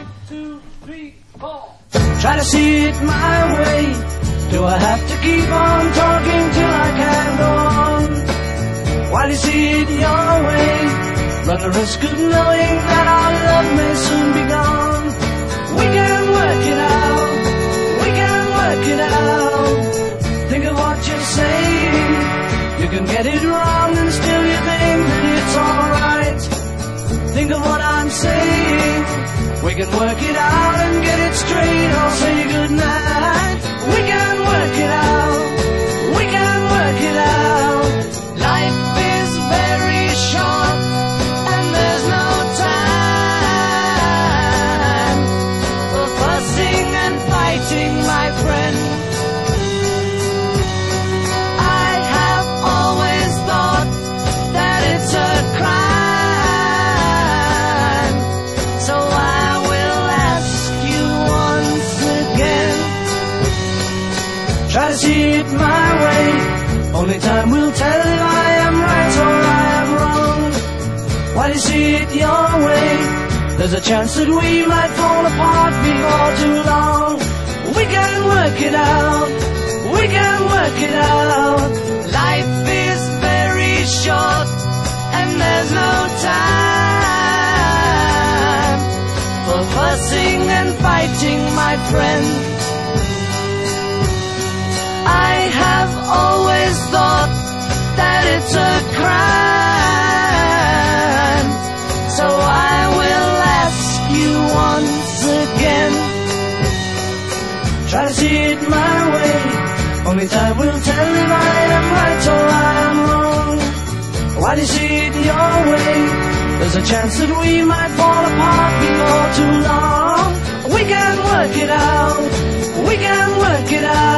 2, 3, 4. Try to see it my way. Do I have to keep on talking till I can go on? While you see it your way, run the risk of knowing that our love may soon be gone. We can work it out. We can work it out. Think of what you're saying. You can get it wrong and still you think that it's alright. Think of what I'm saying. We can work it out and get it straight. I'll say goodnight. We can work it out. We can work it out. Life is very short and there's no time for fussing and fighting, my friend. I have always thought that it's a crime, so I will ask you once again. Try to see it my way. Only time will tell if I am right or I am wrong. While you see it your way, there's a chance that we might fall apart before too long. We can work it out. We can work it out. Life is very short and there's no time for fussing and fighting, my friend. I have always thought that it's a crime, so I will ask you once again. Try to see it my way. Only time will tell if I am right or I am wrong. While you see it your way, there's a chance that we might fall apart before too long. We can work it out. We can work it out.